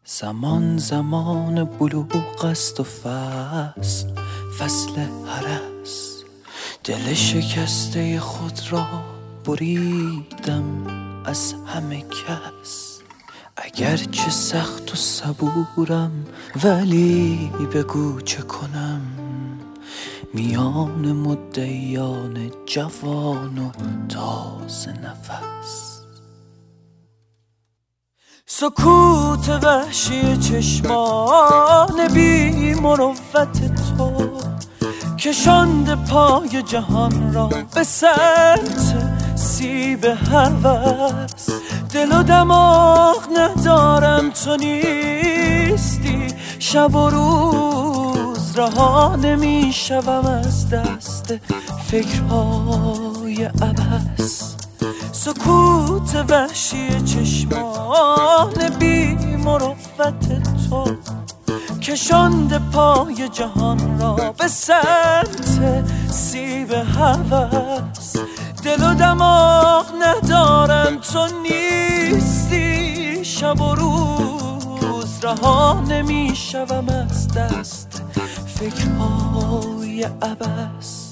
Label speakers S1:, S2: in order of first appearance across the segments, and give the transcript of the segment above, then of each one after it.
S1: زمان بلوغ است و فصل هرس. دل شکسته خود را بریدم از همه کس. اگرچه سخت و صبورم ولی بگو چه کنم، میان مدعیان جوان و تازه نفس. سکوت وحشی چشمان بی مروت تو کشانده پای جهان را به سمت سیب هوس. دل و دماغ ندارم تو نیستی، شب و روز رها نمی شوم از دست فکرهای عبث. سکوت وحشی چشمان بی مروت تو کشانده پای جهان را به سمت سیب هوس. دل و دماغ ندارم تو نیستی، شب و روز رها نمی شوم از دست فکرهای عبث.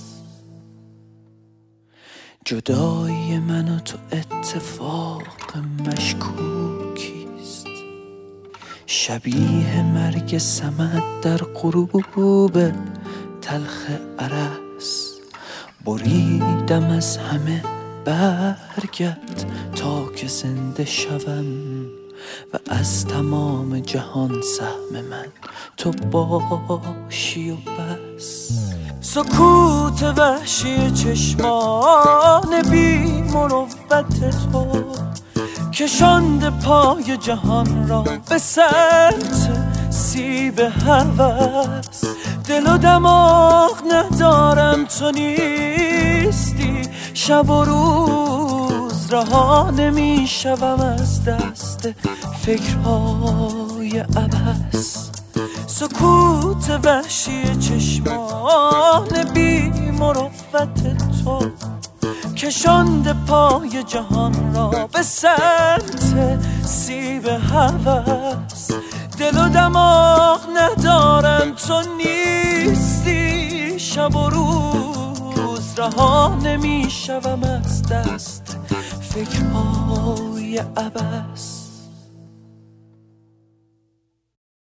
S1: جدایی من و تو اتفاق مشکوکیست، شبیه مرگ صمد در غروب تلخ ارس. بریدم از همه برگت تا که زنده شوم و از تمام جهان سهم من تو باشی و بس. سکوت وحشی چشمان بی مروت تو کشانده پای جهان را به سمت سیب هوس. دل و دماغ ندارم تو نیستی، شب و روز رها نمی شوم از دست فکرهای عبث. سکوت وحشی چشمان بی مروت تو کشانده پای جهان را به سمت سیب هوس. دل و دماغ ندارم تو نیستی، شب و روز رها نمی شوم از دست فکرهای عبث.